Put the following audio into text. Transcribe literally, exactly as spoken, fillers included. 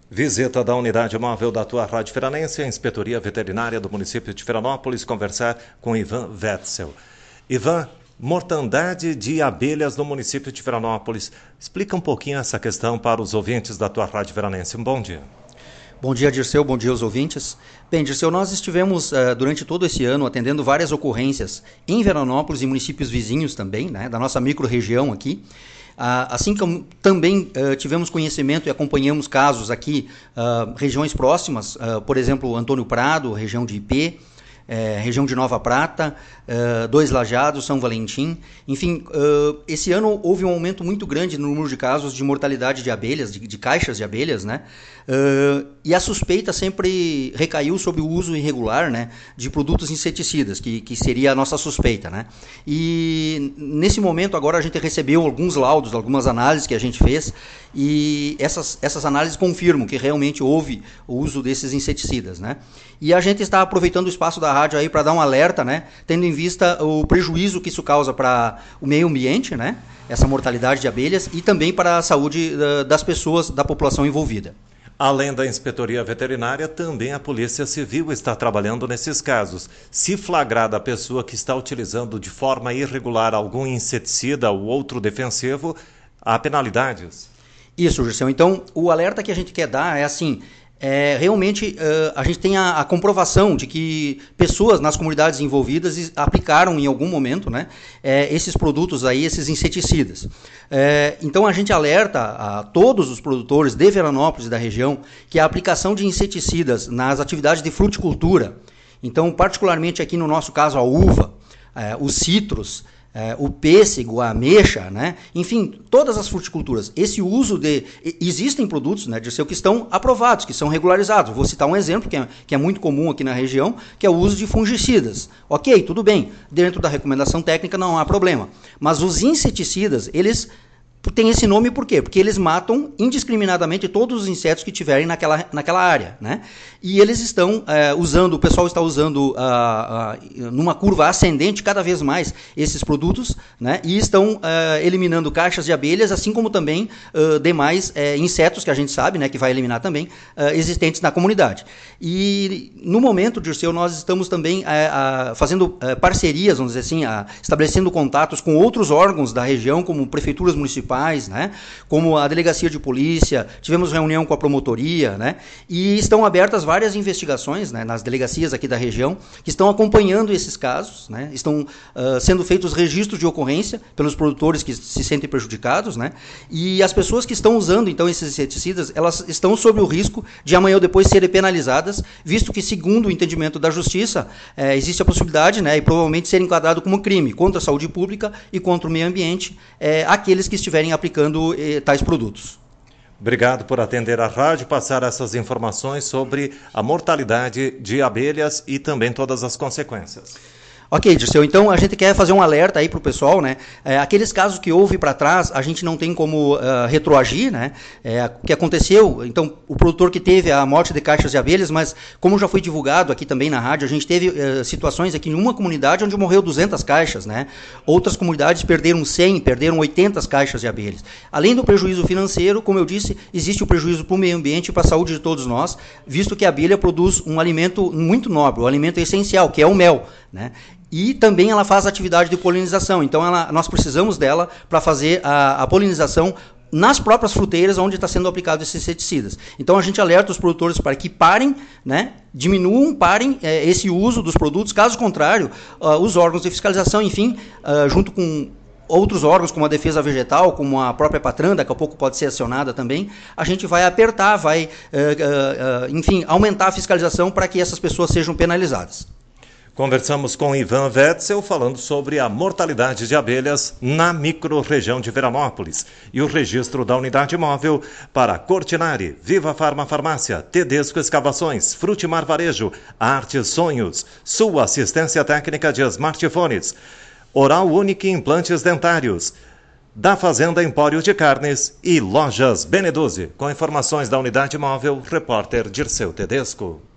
Visita da unidade móvel da tua Rádio Veranense, a Inspetoria Veterinária do município de Veranópolis, conversar com Ivan Wetzel. Ivan, mortandade de abelhas no município de Veranópolis. Explica um pouquinho essa questão para os ouvintes da tua Rádio Veranense. Um bom dia. Bom dia, Dirceu. Bom dia aos ouvintes. Bem, Dirceu, nós estivemos uh, durante todo esse ano atendendo várias ocorrências em Veranópolis e municípios vizinhos também, né, da nossa micro-região aqui. Uh, assim como também uh, tivemos conhecimento e acompanhamos casos aqui, uh, regiões próximas, uh, por exemplo, Antônio Prado, região de Ipê, uh, região de Nova Prata, uh, Dois Lajados, São Valentim. Enfim, uh, esse ano houve um aumento muito grande no número de casos de mortalidade de abelhas, de, de caixas de abelhas, né? Uh, e a suspeita sempre recaiu sobre o uso irregular, né, de produtos inseticidas, que, que seria a nossa suspeita, né? E nesse momento agora a gente recebeu alguns laudos, algumas análises que a gente fez, e essas, essas análises confirmam que realmente houve o uso desses inseticidas, né? E a gente está aproveitando o espaço da rádio aí para dar um alerta, né, tendo em vista o prejuízo que isso causa para o meio ambiente, né, essa mortalidade de abelhas, e também para a saúde uh, das pessoas, da população envolvida. Além da Inspetoria Veterinária, também a Polícia Civil está trabalhando nesses casos. Se flagrada a pessoa que está utilizando de forma irregular algum inseticida ou outro defensivo, há penalidades? Isso, Dirceu. Então, o alerta que a gente quer dar é assim... É, realmente uh, a gente tem a, a comprovação de que pessoas nas comunidades envolvidas aplicaram em algum momento, né, é, esses produtos aí, esses inseticidas. É, então a gente alerta a todos os produtores de Veranópolis e da região que a aplicação de inseticidas nas atividades de fruticultura, então particularmente aqui no nosso caso a uva, é, os citros, É, o pêssego, a ameixa, né? Enfim, todas as fruticulturas. Esse uso de... Existem produtos, né, Dirceu, que estão aprovados, que são regularizados. Vou citar um exemplo que é, que é muito comum aqui na região, que é o uso de fungicidas. Ok, tudo bem. Dentro da recomendação técnica não há problema. Mas os inseticidas, eles... tem esse nome por quê? Porque eles matam indiscriminadamente todos os insetos que tiverem naquela, naquela área, né? E eles estão é, usando, o pessoal está usando ah, ah, numa curva ascendente cada vez mais esses produtos, né? E estão ah, eliminando caixas de abelhas, assim como também ah, demais eh, insetos que a gente sabe, né, que vai eliminar também, ah, existentes na comunidade. E no momento, Dirceu, nós estamos também ah, ah, fazendo ah, parcerias, vamos dizer assim, ah, estabelecendo contatos com outros órgãos da região, como prefeituras municipais, né, como a delegacia de polícia, tivemos reunião com a promotoria, né, e estão abertas várias investigações, né, nas delegacias aqui da região, que estão acompanhando esses casos, né, estão uh, sendo feitos registros de ocorrência pelos produtores que se sentem prejudicados, né, e as pessoas que estão usando, então, esses inseticidas, elas estão sob o risco de amanhã ou depois serem penalizadas, visto que, segundo o entendimento da Justiça, eh, existe a possibilidade, né, e provavelmente ser enquadrado como crime contra a saúde pública e contra o meio ambiente, eh, aqueles que estiverem aplicando eh, tais produtos. Obrigado por atender a rádio e passar essas informações sobre a mortalidade de abelhas e também todas as consequências. Ok, Dirceu, então a gente quer fazer um alerta aí para o pessoal, né? É, aqueles casos que houve para trás, a gente não tem como uh, retroagir, né? É, o que aconteceu, então, o produtor que teve a morte de caixas de abelhas, mas como já foi divulgado aqui também na rádio, a gente teve uh, situações aqui em uma comunidade onde morreu duzentas caixas, né? Outras comunidades perderam cem, perderam oitenta caixas de abelhas. Além do prejuízo financeiro, como eu disse, existe o prejuízo para o meio ambiente e para a saúde de todos nós, visto que a abelha produz um alimento muito nobre, um alimento essencial, que é o mel, né? E também ela faz atividade de polinização, então ela, nós precisamos dela para fazer a, a polinização nas próprias fruteiras onde está sendo aplicado esses inseticidas. Então a gente alerta os produtores para que parem, né, diminuam, parem é, esse uso dos produtos, caso contrário, uh, os órgãos de fiscalização, enfim, uh, junto com outros órgãos como a Defesa Vegetal, como a própria Patran, daqui a pouco pode ser acionada também, a gente vai apertar, vai, uh, uh, uh, enfim, aumentar a fiscalização para que essas pessoas sejam penalizadas. Conversamos com Ivan Wetzel falando sobre a mortalidade de abelhas na micro-região de Veranópolis e o registro da unidade móvel para Cortinari, Viva Farma Farmácia, Tedesco Escavações, Frutimar Varejo, Arte Sonhos, Sua Assistência Técnica de Smartphones, Oral Unique Implantes Dentários, da Fazenda Empório de Carnes e Lojas Beneduzi. Com informações da unidade móvel, repórter Dirceu Tedesco.